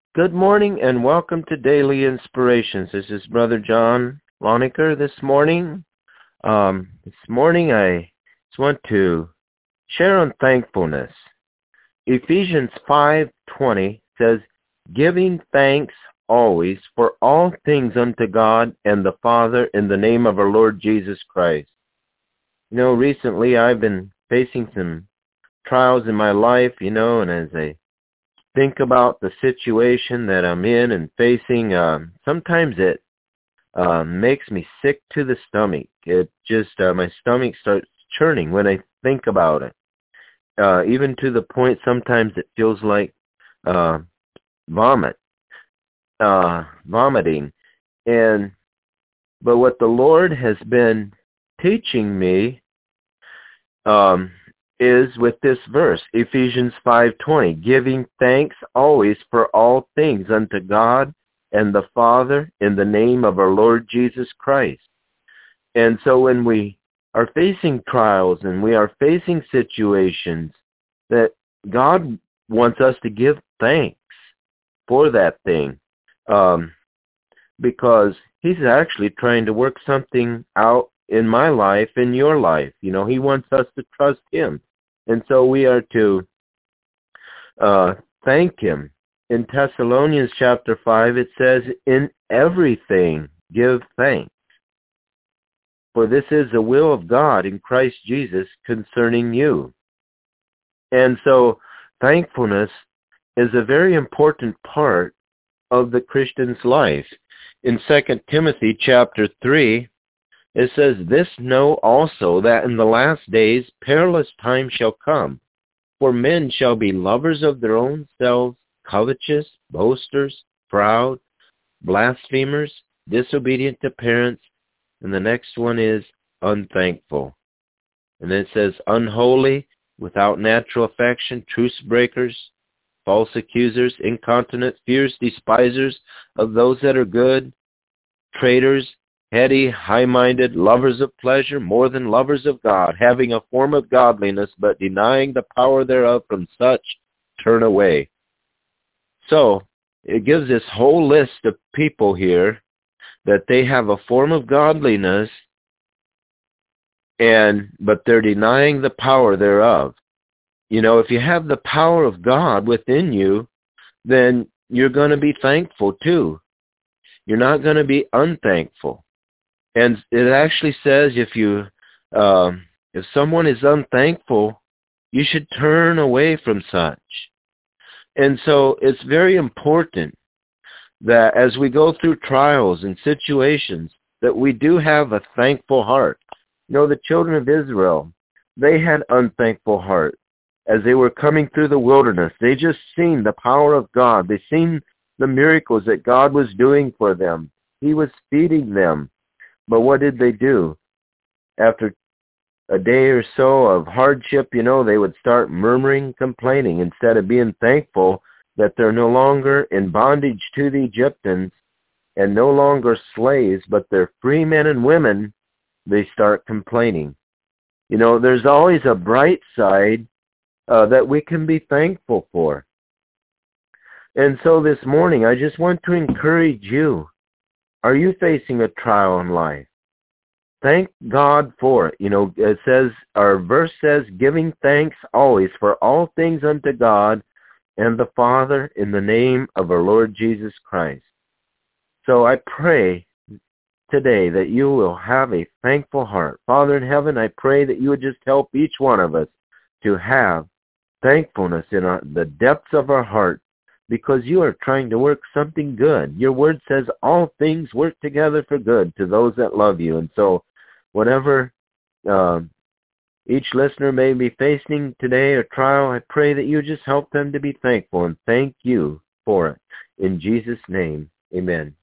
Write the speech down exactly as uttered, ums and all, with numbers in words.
Good morning and welcome to Daily Inspirations. This is Brother John Loniker this morning. Um, this morning I just want to share on thankfulness. Ephesians five twenty says, giving thanks always for all things unto God and the Father in the name of our Lord Jesus Christ. You know, recently I've been facing some trials in my life, you know, and as I think about the situation that I'm in and facing, um, sometimes it uh, makes me sick to the stomach. It just, uh, my stomach starts churning when I think about it. Uh, even to the point sometimes it feels like uh, vomit, uh, vomiting. And, but what the Lord has been teaching me, um, is with this verse, Ephesians five twenty, giving thanks always for all things unto God and the Father in the name of our Lord Jesus Christ. And so when we are facing trials and we are facing situations, that God wants us to give thanks for that thing, um, because he's actually trying to work something out in my life, in your life. You know, he wants us to trust him. And so we are to uh, thank him. In Thessalonians chapter five, it says, in everything give thanks, for this is the will of God in Christ Jesus concerning you. And so thankfulness is a very important part of the Christian's life. In Second Timothy chapter three, it says, this know also that in the last days perilous times shall come, for men shall be lovers of their own selves, covetous, boasters, proud, blasphemers, disobedient to parents, and the next one is unthankful. And then it says, unholy, without natural affection, truce breakers, false accusers, incontinent, fierce, despisers of those that are good, traitors, heady, high-minded, lovers of pleasure more than lovers of God, having a form of godliness, but denying the power thereof, from such turn away. So, it gives this whole list of people here that they have a form of godliness, and but they're denying the power thereof. You know, if you have the power of God within you, then you're going to be thankful too. You're not going to be unthankful. And it actually says if you, um, if someone is unthankful, you should turn away from such. And so it's very important that as we go through trials and situations, that we do have a thankful heart. You know, the children of Israel, they had unthankful heart. As they were coming through the wilderness, they just seen the power of God. They seen the miracles that God was doing for them. He was feeding them. But what did they do? After a day or so of hardship, you know, they would start murmuring, complaining, instead of being thankful that they're no longer in bondage to the Egyptians and no longer slaves, but they're free men and women. They start complaining. You know, there's always a bright side uh, that we can be thankful for. And so this morning, I just want to encourage you. Are you facing a trial in life? Thank God for it. You know, it says, our verse says, giving thanks always for all things unto God and the Father in the name of our Lord Jesus Christ. So I pray today that you will have a thankful heart. Father in heaven, I pray that you would just help each one of us to have thankfulness in our, the depths of our heart, because you are trying to work something good. Your word says all things work together for good to those that love you. And so whatever uh, each listener may be facing today or trial, I pray that you just help them to be thankful and thank you for it. In Jesus' name, amen.